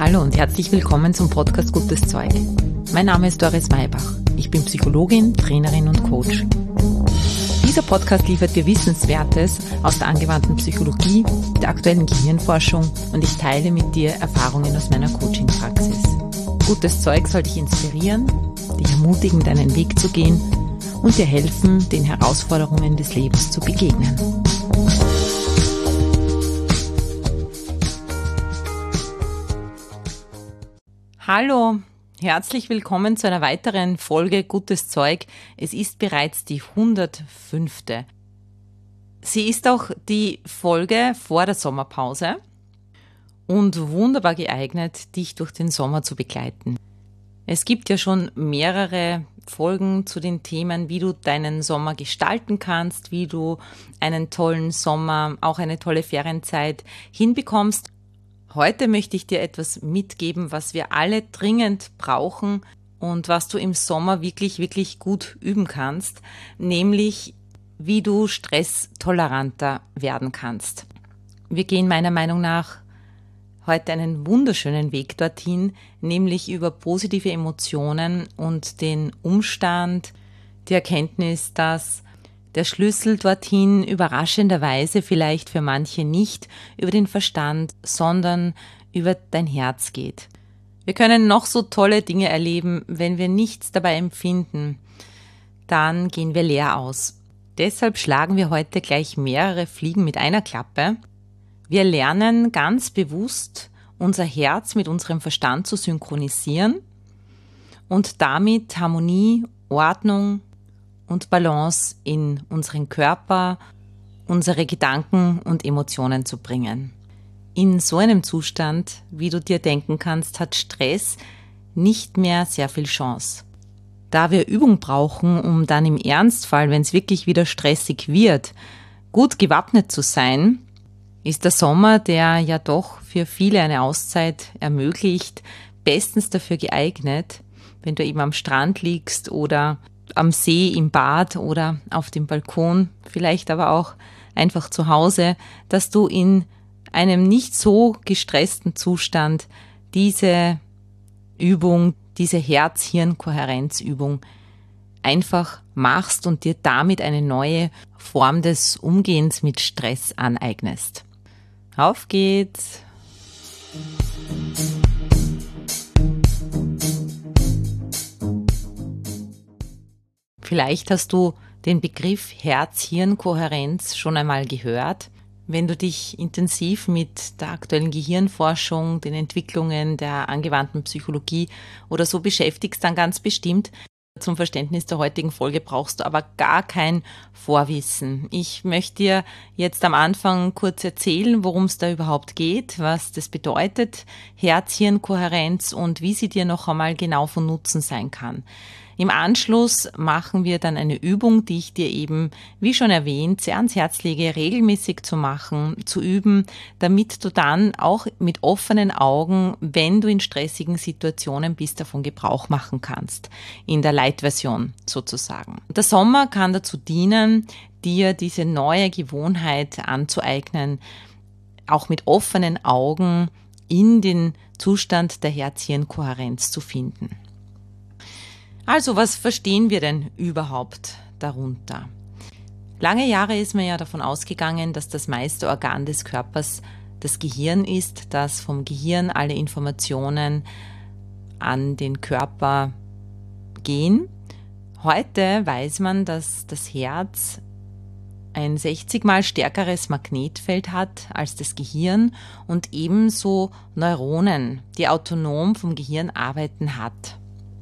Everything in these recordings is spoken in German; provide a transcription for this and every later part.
Hallo und herzlich willkommen zum Podcast Gutes Zeug. Mein Name ist Doris Maybach. Ich bin Psychologin, Trainerin und Coach. Dieser Podcast liefert dir Wissenswertes aus der angewandten Psychologie, der aktuellen Gehirnforschung und ich teile mit dir Erfahrungen aus meiner Coaching-Praxis. Gutes Zeug soll dich inspirieren, dich ermutigen, deinen Weg zu gehen und dir helfen, den Herausforderungen des Lebens zu begegnen. Hallo, herzlich willkommen zu einer weiteren Folge Gutes Zeug. Es ist bereits die 105. Sie ist auch die Folge vor der Sommerpause und wunderbar geeignet, dich durch den Sommer zu begleiten. Es gibt ja schon mehrere Folgen zu den Themen, wie du deinen Sommer gestalten kannst, wie du einen tollen Sommer, auch eine tolle Ferienzeit hinbekommst. Heute möchte ich dir etwas mitgeben, was wir alle dringend brauchen und was du im Sommer wirklich, wirklich gut üben kannst, nämlich wie du stresstoleranter werden kannst. Wir gehen meiner Meinung nach heute einen wunderschönen Weg dorthin, nämlich über positive Emotionen und den Umstand, die Erkenntnis, dass der Schlüssel dorthin überraschenderweise vielleicht für manche nicht über den Verstand, sondern über dein Herz geht. Wir können noch so tolle Dinge erleben, wenn wir nichts dabei empfinden, dann gehen wir leer aus. Deshalb schlagen wir heute gleich mehrere Fliegen mit einer Klappe. Wir lernen ganz bewusst, unser Herz mit unserem Verstand zu synchronisieren und damit Harmonie, Ordnung und Balance in unseren Körper, unsere Gedanken und Emotionen zu bringen. In so einem Zustand, wie du dir denken kannst, hat Stress nicht mehr sehr viel Chance. Da wir Übung brauchen, um dann im Ernstfall, wenn es wirklich wieder stressig wird, gut gewappnet zu sein, ist der Sommer, der ja doch für viele eine Auszeit ermöglicht, bestens dafür geeignet, wenn du eben am Strand liegst oder am See, im Bad oder auf dem Balkon, vielleicht aber auch einfach zu Hause, dass du in einem nicht so gestressten Zustand diese Übung, diese Herz-Hirn-Kohärenzübung einfach machst und dir damit eine neue Form des Umgehens mit Stress aneignest. Auf geht's! Vielleicht hast du den Begriff Herz-Hirn-Kohärenz schon einmal gehört. Wenn du dich intensiv mit der aktuellen Gehirnforschung, den Entwicklungen der angewandten Psychologie oder so beschäftigst, dann ganz bestimmt. Zum Verständnis der heutigen Folge brauchst du aber gar kein Vorwissen. Ich möchte dir jetzt am Anfang kurz erzählen, worum es da überhaupt geht, was das bedeutet, Herz-Hirn-Kohärenz und wie sie dir noch einmal genau von Nutzen sein kann. Im Anschluss machen wir dann eine Übung, die ich dir eben, wie schon erwähnt, sehr ans Herz lege, regelmäßig zu machen, zu üben, damit du dann auch mit offenen Augen, wenn du in stressigen Situationen bist, davon Gebrauch machen kannst. In der Light-Version sozusagen. Der Sommer kann dazu dienen, dir diese neue Gewohnheit anzueignen, auch mit offenen Augen in den Zustand der Herz-Hirn-Kohärenz zu finden. Also, was verstehen wir denn überhaupt darunter? Lange Jahre ist man ja davon ausgegangen, dass das meiste Organ des Körpers das Gehirn ist, dass vom Gehirn alle Informationen an den Körper gehen. Heute weiß man, dass das Herz ein 60-mal stärkeres Magnetfeld hat als das Gehirn und ebenso Neuronen, die autonom vom Gehirn arbeiten, hat.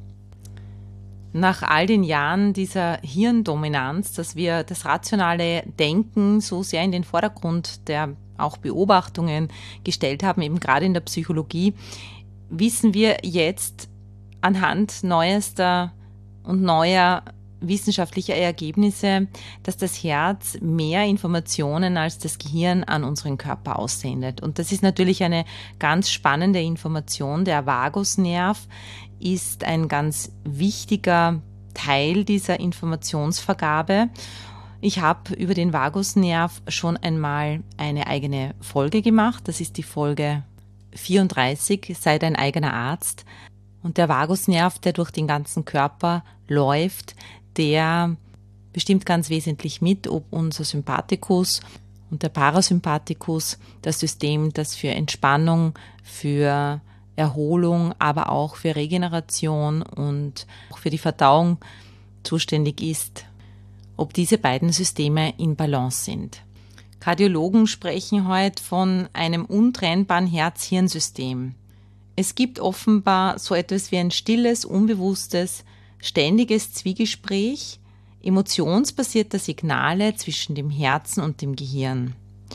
Nach all den Jahren dieser Hirndominanz, dass wir das rationale Denken so sehr in den Vordergrund der auch Beobachtungen gestellt haben, eben gerade in der Psychologie, wissen wir jetzt anhand neuester und neuer wissenschaftlicher Ergebnisse, dass das Herz mehr Informationen als das Gehirn an unseren Körper aussendet. Und das ist natürlich eine ganz spannende Information. Der Vagusnerv ist ein ganz wichtiger Teil dieser Informationsvergabe. Ich habe über den Vagusnerv schon einmal eine eigene Folge gemacht. Das ist die Folge 34, sei dein eigener Arzt. Und der Vagusnerv, der durch den ganzen Körper läuft, der bestimmt ganz wesentlich mit, ob unser Sympathikus und der Parasympathikus, das System, das für Entspannung, für Erholung, aber auch für Regeneration und auch für die Verdauung zuständig ist, ob diese beiden Systeme in Balance sind. Kardiologen sprechen heute von einem untrennbaren Herz-Hirn-System. Es gibt offenbar so etwas wie ein stilles, unbewusstes, ständiges Zwiegespräch emotionsbasierter Signale zwischen dem Herzen und dem Gehirn.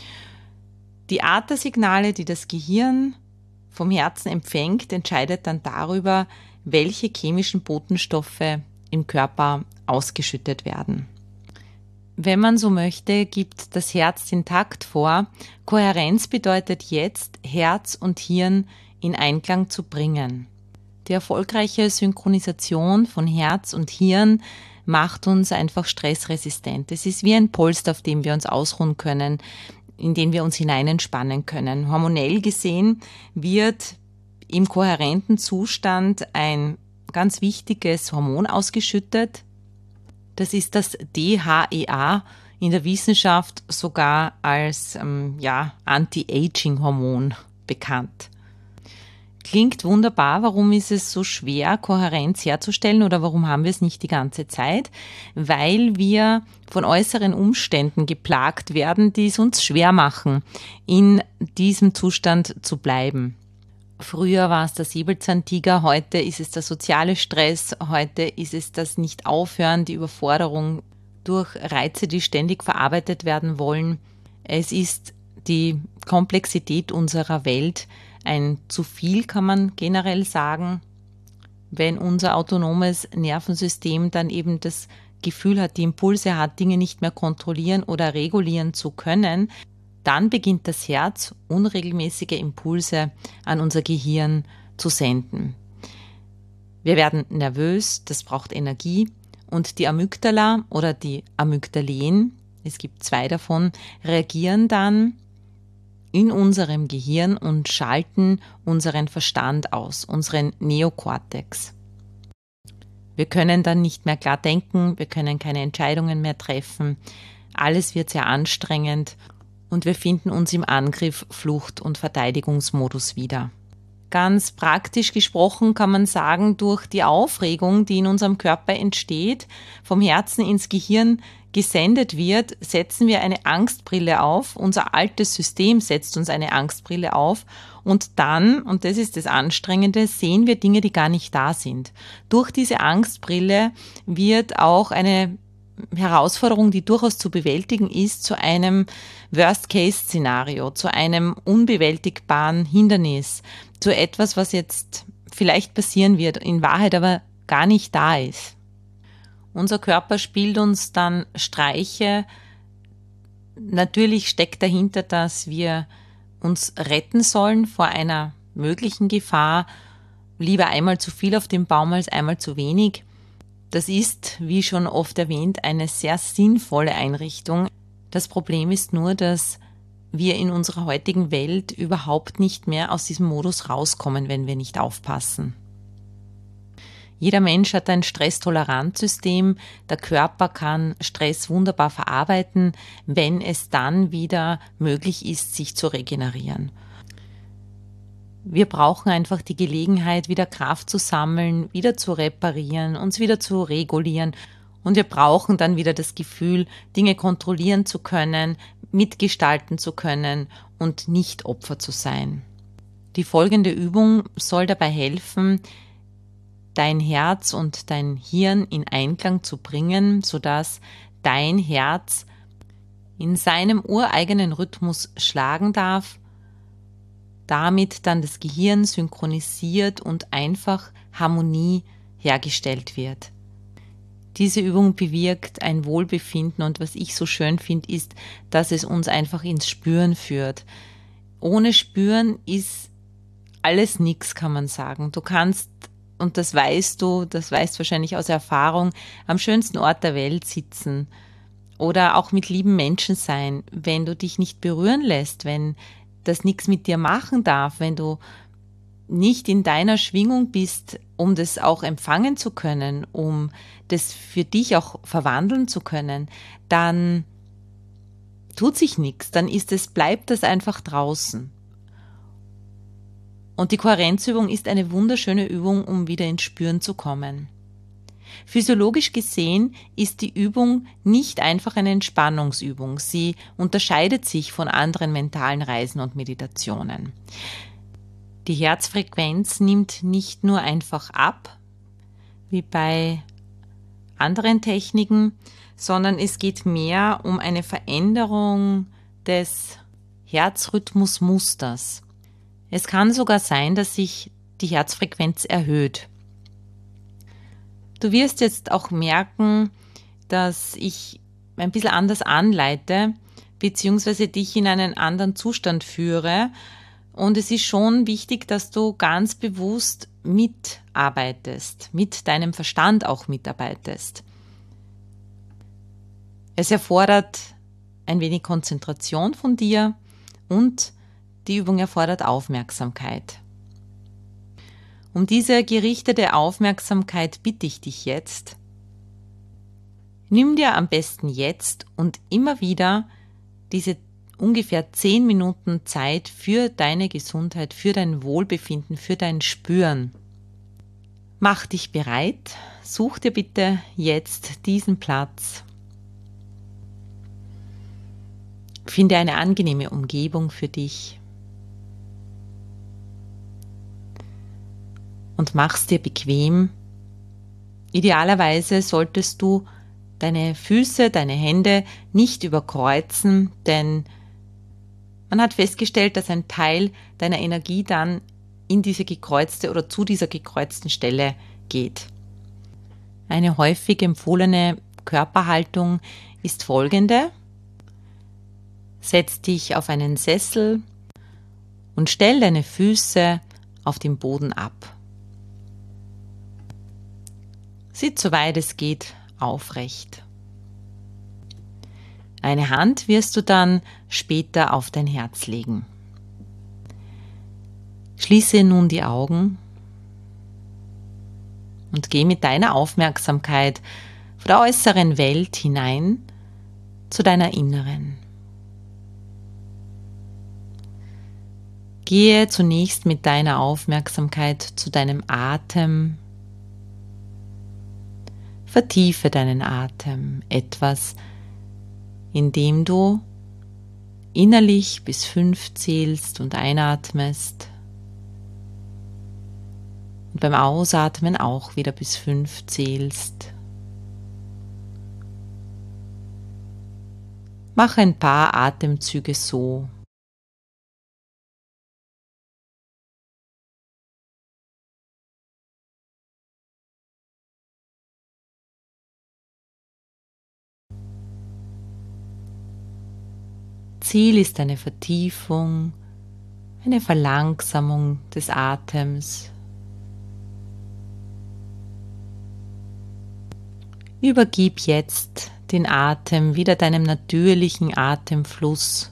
Die Art der Signale, die das Gehirn vom Herzen empfängt, entscheidet dann darüber, welche chemischen Botenstoffe im Körper ausgeschüttet werden. Wenn man so möchte, gibt das Herz den Takt vor. Kohärenz bedeutet jetzt, Herz und Hirn in Einklang zu bringen. Die erfolgreiche Synchronisation von Herz und Hirn macht uns einfach stressresistent. Es ist wie ein Polster, auf dem wir uns ausruhen können, in den wir uns hineinentspannen können. Hormonell gesehen wird im kohärenten Zustand ein ganz wichtiges Hormon ausgeschüttet. Das ist das DHEA, in der Wissenschaft sogar als Anti-Aging-Hormon bekannt. Klingt wunderbar. Warum ist es so schwer, Kohärenz herzustellen oder warum haben wir es nicht die ganze Zeit? Weil wir von äußeren Umständen geplagt werden, die es uns schwer machen, in diesem Zustand zu bleiben. Früher war es der Säbelzahntiger, heute ist es der soziale Stress, heute ist es das Nicht-Aufhören, die Überforderung durch Reize, die ständig verarbeitet werden wollen. Es ist die Komplexität unserer Welt, ein zu viel, kann man generell sagen, wenn unser autonomes Nervensystem dann eben das Gefühl hat, die Impulse hat, Dinge nicht mehr kontrollieren oder regulieren zu können, dann beginnt das Herz unregelmäßige Impulse an unser Gehirn zu senden. Wir werden nervös, das braucht Energie und die Amygdala oder die Amygdalen, es gibt 2 davon, reagieren dann in unserem Gehirn und schalten unseren Verstand aus, unseren Neokortex. Wir können dann nicht mehr klar denken, wir können keine Entscheidungen mehr treffen, alles wird sehr anstrengend und wir finden uns im Angriff-, Flucht- und Verteidigungsmodus wieder. Ganz praktisch gesprochen kann man sagen, durch die Aufregung, die in unserem Körper entsteht, vom Herzen ins Gehirn gesendet wird, setzen wir eine Angstbrille auf. Unser altes System setzt uns eine Angstbrille auf und dann, und das ist das Anstrengende, sehen wir Dinge, die gar nicht da sind. Durch diese Angstbrille wird auch eine Herausforderung, die durchaus zu bewältigen ist, zu einem Worst-Case-Szenario, zu einem unbewältigbaren Hindernis, zu etwas, was jetzt vielleicht passieren wird, in Wahrheit aber gar nicht da ist. Unser Körper spielt uns dann Streiche. Natürlich steckt dahinter, dass wir uns retten sollen vor einer möglichen Gefahr. Lieber einmal zu viel auf dem Baum als einmal zu wenig. Das ist, wie schon oft erwähnt, eine sehr sinnvolle Einrichtung. Das Problem ist nur, dass wir in unserer heutigen Welt überhaupt nicht mehr aus diesem Modus rauskommen, wenn wir nicht aufpassen. Jeder Mensch hat ein Stresstoleranzsystem. Der Körper kann Stress wunderbar verarbeiten, wenn es dann wieder möglich ist, sich zu regenerieren. Wir brauchen einfach die Gelegenheit, wieder Kraft zu sammeln, wieder zu reparieren, uns wieder zu regulieren. Und wir brauchen dann wieder das Gefühl, Dinge kontrollieren zu können, mitgestalten zu können und nicht Opfer zu sein. Die folgende Übung soll dabei helfen, dein Herz und dein Hirn in Einklang zu bringen, sodass dein Herz in seinem ureigenen Rhythmus schlagen darf, damit dann das Gehirn synchronisiert und einfach Harmonie hergestellt wird. Diese Übung bewirkt ein Wohlbefinden und was ich so schön finde, ist, dass es uns einfach ins Spüren führt. Ohne Spüren ist alles nix, kann man sagen. Du kannst, und das weißt du, das weißt wahrscheinlich aus Erfahrung, am schönsten Ort der Welt sitzen oder auch mit lieben Menschen sein. Wenn du dich nicht berühren lässt, wenn das nichts mit dir machen darf, wenn du nicht in deiner Schwingung bist, um das auch empfangen zu können, um das für dich auch verwandeln zu können, dann tut sich nichts, dann bleibt das einfach draußen. Und die Kohärenzübung ist eine wunderschöne Übung, um wieder ins Spüren zu kommen. Physiologisch gesehen ist die Übung nicht einfach eine Entspannungsübung. Sie unterscheidet sich von anderen mentalen Reisen und Meditationen. Die Herzfrequenz nimmt nicht nur einfach ab, wie bei anderen Techniken, sondern es geht mehr um eine Veränderung des Herzrhythmusmusters. Es kann sogar sein, dass sich die Herzfrequenz erhöht. Du wirst jetzt auch merken, dass ich ein bisschen anders anleite, beziehungsweise dich in einen anderen Zustand führe. Und es ist schon wichtig, dass du ganz bewusst mitarbeitest, mit deinem Verstand auch mitarbeitest. Es erfordert ein wenig Konzentration von dir und die Übung erfordert Aufmerksamkeit. Um diese gerichtete Aufmerksamkeit bitte ich dich jetzt. Nimm dir am besten jetzt und immer wieder diese ungefähr 10 Minuten Zeit für deine Gesundheit, für dein Wohlbefinden, für dein Spüren. Mach dich bereit, such dir bitte jetzt diesen Platz. Finde eine angenehme Umgebung für dich. Und mach's dir bequem. Idealerweise solltest du deine Füße, deine Hände nicht überkreuzen, denn man hat festgestellt, dass ein Teil deiner Energie dann in diese gekreuzte oder zu dieser gekreuzten Stelle geht. Eine häufig empfohlene Körperhaltung ist folgende. Setz dich auf einen Sessel und stell deine Füße auf dem Boden ab. Sitz soweit es geht aufrecht. Eine Hand wirst du dann später auf dein Herz legen. Schließe nun die Augen und geh mit deiner Aufmerksamkeit von der äußeren Welt hinein zu deiner inneren. Gehe zunächst mit deiner Aufmerksamkeit zu deinem Atem. Vertiefe deinen Atem etwas, indem du innerlich bis 5 zählst und einatmest und beim Ausatmen auch wieder bis 5 zählst. Mach ein paar Atemzüge so. Ziel ist eine Vertiefung, eine Verlangsamung des Atems. Übergib jetzt den Atem wieder deinem natürlichen Atemfluss.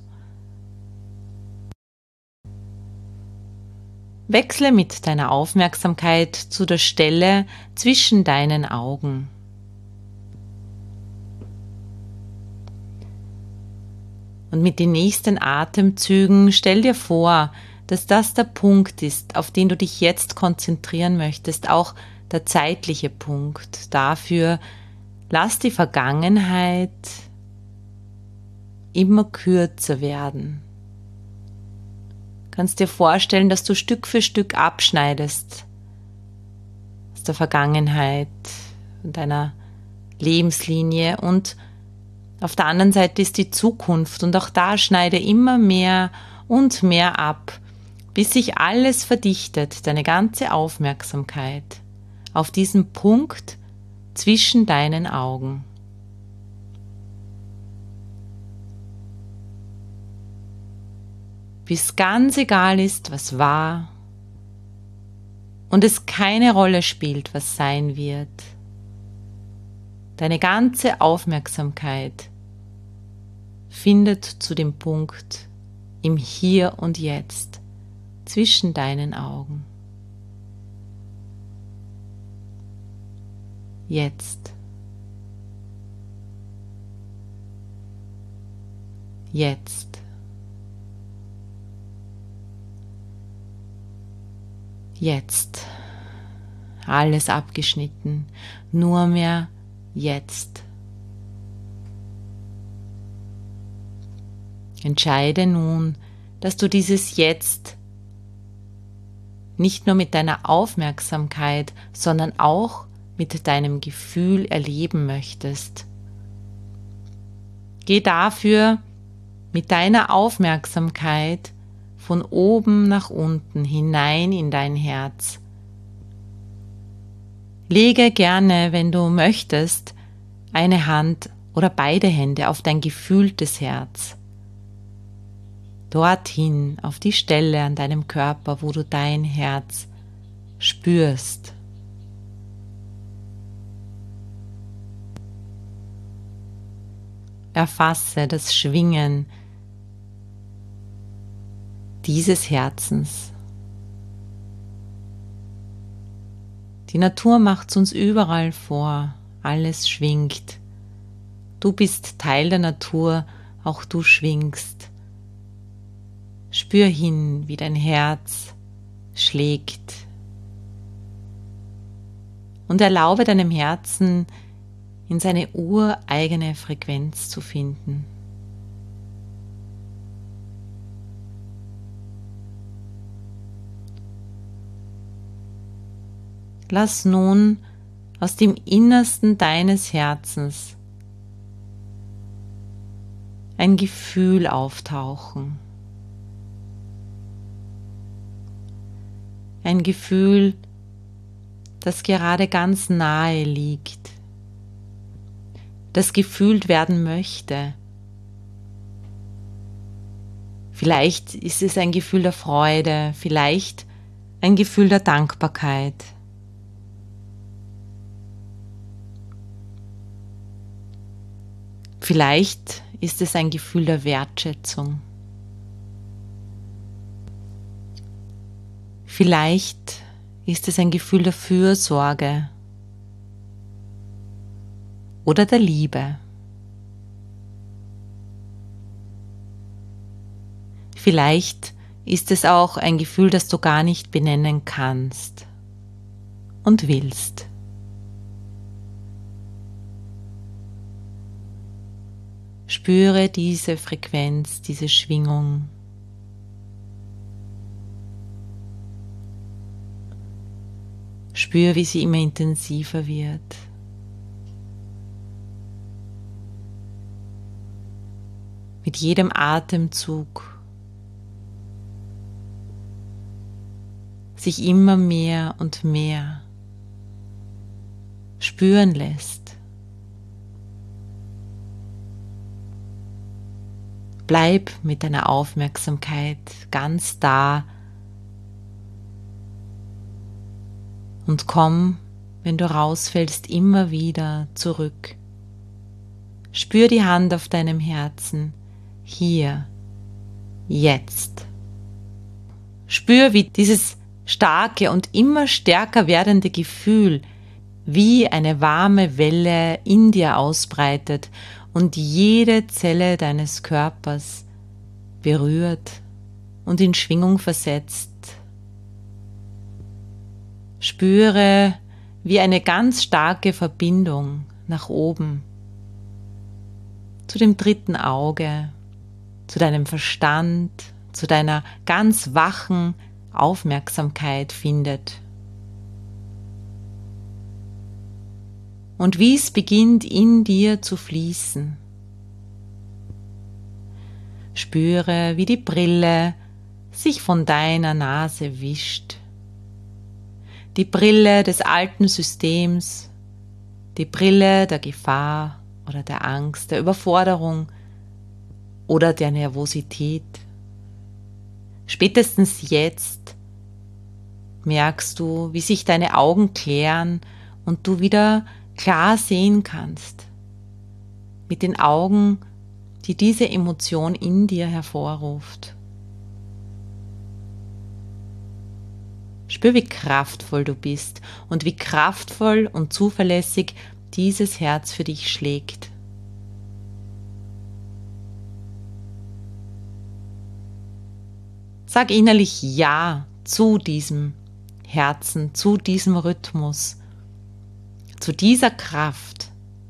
Wechsle mit deiner Aufmerksamkeit zu der Stelle zwischen deinen Augen. Und mit den nächsten Atemzügen stell dir vor, dass das der Punkt ist, auf den du dich jetzt konzentrieren möchtest, auch der zeitliche Punkt. Dafür lass die Vergangenheit immer kürzer werden. Du kannst dir vorstellen, dass du Stück für Stück abschneidest aus der Vergangenheit und deiner Lebenslinie und auf der anderen Seite ist die Zukunft und auch da schneide immer mehr und mehr ab, bis sich alles verdichtet, deine ganze Aufmerksamkeit auf diesen Punkt zwischen deinen Augen. Bis ganz egal ist, was war und es keine Rolle spielt, was sein wird. Deine ganze Aufmerksamkeit findet zu dem Punkt im Hier und Jetzt, zwischen deinen Augen. Jetzt. Jetzt. Jetzt. Alles abgeschnitten, nur mehr jetzt. Entscheide nun, dass du dieses Jetzt nicht nur mit deiner Aufmerksamkeit, sondern auch mit deinem Gefühl erleben möchtest. Geh dafür mit deiner Aufmerksamkeit von oben nach unten hinein in dein Herz. Lege gerne, wenn du möchtest, eine Hand oder beide Hände auf dein gefühltes Herz. Dorthin, auf die Stelle an deinem Körper, wo du dein Herz spürst. Erfasse das Schwingen dieses Herzens. Die Natur macht es uns überall vor, alles schwingt. Du bist Teil der Natur, auch du schwingst. Spür hin, wie dein Herz schlägt. Und erlaube deinem Herzen, in seine ureigene Frequenz zu finden. Lass nun aus dem Innersten deines Herzens ein Gefühl auftauchen. Ein Gefühl, das gerade ganz nahe liegt, das gefühlt werden möchte. Vielleicht ist es ein Gefühl der Freude, vielleicht ein Gefühl der Dankbarkeit. Vielleicht ist es ein Gefühl der Wertschätzung. Vielleicht ist es ein Gefühl der Fürsorge oder der Liebe. Vielleicht ist es auch ein Gefühl, das du gar nicht benennen kannst und willst. Spüre diese Frequenz, diese Schwingung. Spüre, wie sie immer intensiver wird. Mit jedem Atemzug sich immer mehr und mehr spüren lässt. Bleib mit deiner Aufmerksamkeit ganz da und komm, wenn du rausfällst, immer wieder zurück. Spür die Hand auf deinem Herzen, hier, jetzt. Spür, wie dieses starke und immer stärker werdende Gefühl wie eine warme Welle in dir ausbreitet und jede Zelle deines Körpers berührt und in Schwingung versetzt. Spüre, wie eine ganz starke Verbindung nach oben zu dem dritten Auge, zu deinem Verstand, zu deiner ganz wachen Aufmerksamkeit findet. Und wie es beginnt in dir zu fließen. Spüre, wie die Brille sich von deiner Nase wischt. Die Brille des alten Systems, die Brille der Gefahr oder der Angst, der Überforderung oder der Nervosität. Spätestens jetzt merkst du, wie sich deine Augen klären und du wieder klar sehen kannst. Mit den Augen, die diese Emotion in dir hervorruft. Spür, wie kraftvoll du bist und wie kraftvoll und zuverlässig dieses Herz für dich schlägt. Sag innerlich Ja zu diesem Herzen, zu diesem Rhythmus, zu dieser Kraft.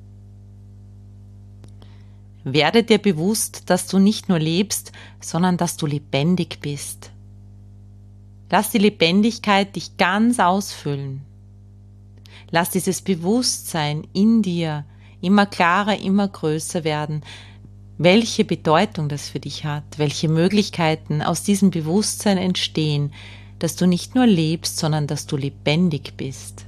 Werde dir bewusst, dass du nicht nur lebst, sondern dass du lebendig bist. Lass die Lebendigkeit dich ganz ausfüllen. Lass dieses Bewusstsein in dir immer klarer, immer größer werden, welche Bedeutung das für dich hat, welche Möglichkeiten aus diesem Bewusstsein entstehen, dass du nicht nur lebst, sondern dass du lebendig bist.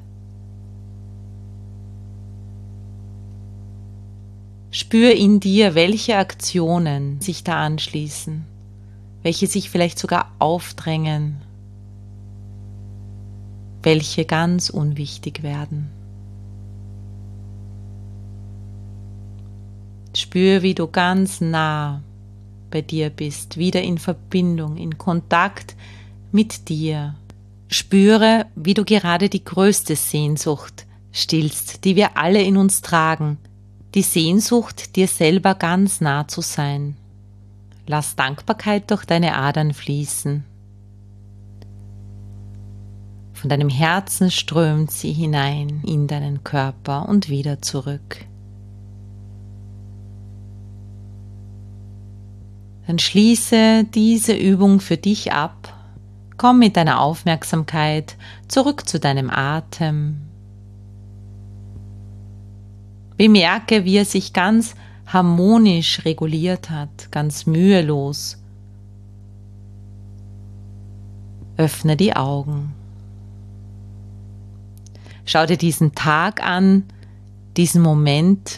Spür in dir, welche Aktionen sich da anschließen, welche sich vielleicht sogar aufdrängen, welche ganz unwichtig werden. Spür, wie du ganz nah bei dir bist, wieder in Verbindung, in Kontakt mit dir. Spüre, wie du gerade die größte Sehnsucht stillst, die wir alle in uns tragen. Die Sehnsucht, dir selber ganz nah zu sein. Lass Dankbarkeit durch deine Adern fließen. Von deinem Herzen strömt sie hinein in deinen Körper und wieder zurück. Dann schließe diese Übung für dich ab. Komm mit deiner Aufmerksamkeit zurück zu deinem Atem. Bemerke, wie er sich ganz harmonisch reguliert hat, ganz mühelos. Öffne die Augen. Schau dir diesen Tag an, diesen Moment.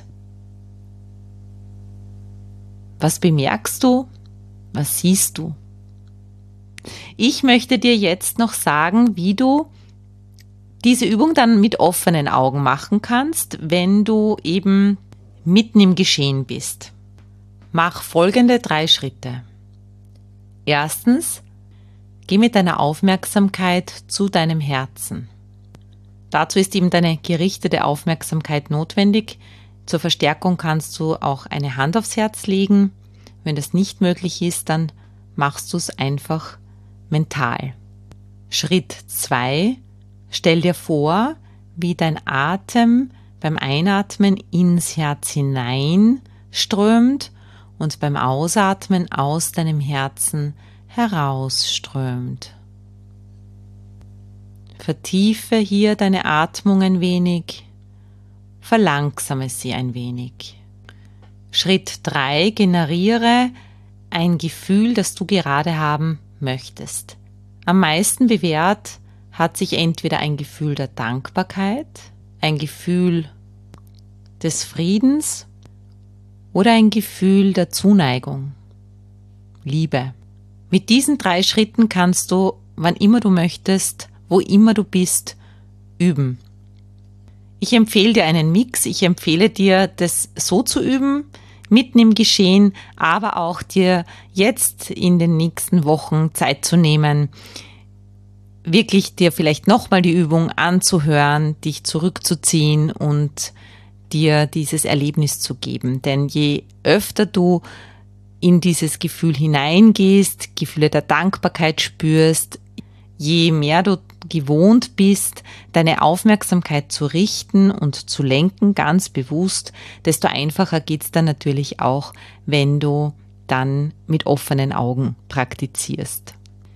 Was bemerkst du? Was siehst du? Ich möchte dir jetzt noch sagen, wie du diese Übung dann mit offenen Augen machen kannst, wenn du eben mitten im Geschehen bist. Mach folgende 3 Schritte. Erstens, geh mit deiner Aufmerksamkeit zu deinem Herzen. Dazu ist eben deine gerichtete Aufmerksamkeit notwendig. Zur Verstärkung kannst du auch eine Hand aufs Herz legen. Wenn das nicht möglich ist, dann machst du es einfach mental. Schritt 2. Stell dir vor, wie dein Atem beim Einatmen ins Herz hinein strömt und beim Ausatmen aus deinem Herzen herausströmt. Vertiefe hier deine Atmung ein wenig, verlangsame sie ein wenig. Schritt 3. Generiere ein Gefühl, das du gerade haben möchtest. Am meisten bewährt hat sich entweder ein Gefühl der Dankbarkeit, ein Gefühl des Friedens oder ein Gefühl der Zuneigung, Liebe. Mit diesen 3 Schritten kannst du, wann immer du möchtest, wo immer du bist, üben. Ich empfehle dir einen Mix, ich empfehle dir, das so zu üben, mitten im Geschehen, aber auch dir jetzt in den nächsten Wochen Zeit zu nehmen, wirklich dir vielleicht nochmal die Übung anzuhören, dich zurückzuziehen und dir dieses Erlebnis zu geben. Denn je öfter du in dieses Gefühl hineingehst, Gefühle der Dankbarkeit spürst, je mehr du gewohnt bist, deine Aufmerksamkeit zu richten und zu lenken, ganz bewusst, desto einfacher geht's dann natürlich auch, wenn du dann mit offenen Augen praktizierst.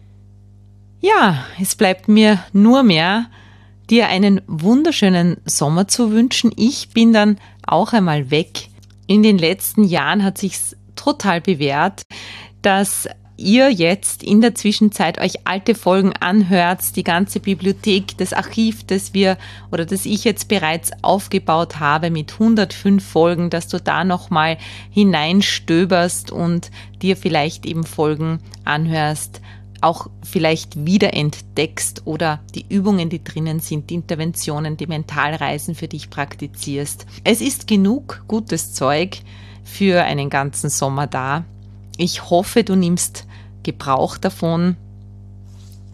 Ja, es bleibt mir nur mehr, dir einen wunderschönen Sommer zu wünschen. Ich bin dann auch einmal weg. In den letzten Jahren hat sich's total bewährt, dass ihr jetzt in der Zwischenzeit euch alte Folgen anhört, die ganze Bibliothek, das Archiv, das ich jetzt bereits aufgebaut habe mit 105 Folgen, dass du da nochmal hineinstöberst und dir vielleicht eben Folgen anhörst, auch vielleicht wiederentdeckst oder die Übungen, die drinnen sind, die Interventionen, die Mentalreisen für dich praktizierst. Es ist genug gutes Zeug für einen ganzen Sommer da. Ich hoffe, du nimmst Gebrauch davon.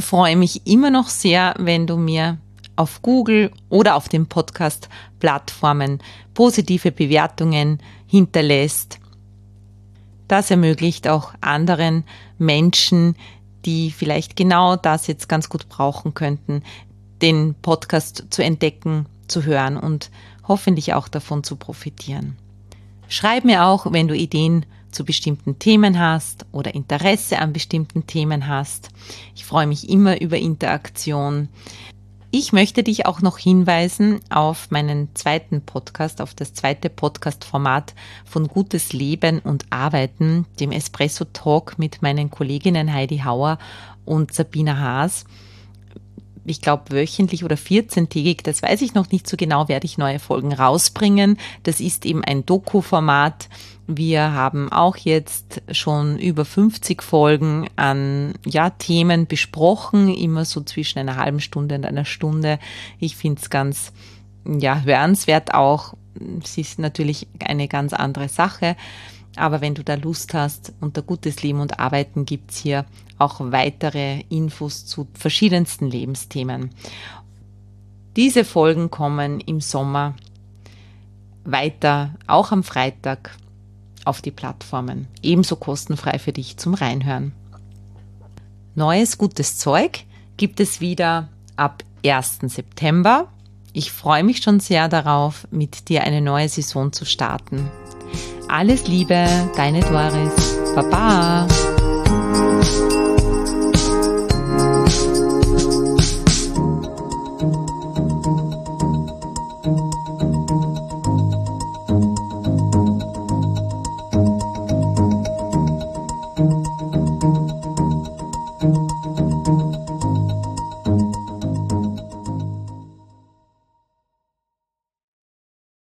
freue mich immer noch sehr, wenn du mir auf Google oder auf den Podcast-Plattformen positive Bewertungen hinterlässt. Das ermöglicht auch anderen Menschen, die vielleicht genau das jetzt ganz gut brauchen könnten, den Podcast zu entdecken, zu hören und hoffentlich auch davon zu profitieren. Schreib mir auch, wenn du Ideen zu bestimmten Themen hast oder Interesse an bestimmten Themen hast. Ich freue mich immer über Interaktion. Ich möchte dich auch noch hinweisen auf meinen zweiten Podcast, auf das zweite Podcast-Format von Gutes Leben und Arbeiten, dem Espresso Talk mit meinen Kolleginnen Heidi Hauer und Sabina Haas. Ich glaube wöchentlich oder 14-tägig, das weiß ich noch nicht so genau, werde ich neue Folgen rausbringen. Das ist eben ein Doku-Format. Wir haben auch jetzt schon über 50 Folgen an Themen besprochen, immer so zwischen einer halben Stunde und einer Stunde. Ich finde es ganz hörenswert auch. Es ist natürlich eine ganz andere Sache. Aber wenn du da Lust hast, unter Gutes Leben und Arbeiten gibt's hier auch weitere Infos zu verschiedensten Lebensthemen. Diese Folgen kommen im Sommer weiter, auch am Freitag, auf die Plattformen. Ebenso kostenfrei für dich zum Reinhören. Neues gutes Zeug gibt es wieder ab 1. September. Ich freue mich schon sehr darauf, mit dir eine neue Saison zu starten. Alles Liebe, deine Doris. Baba.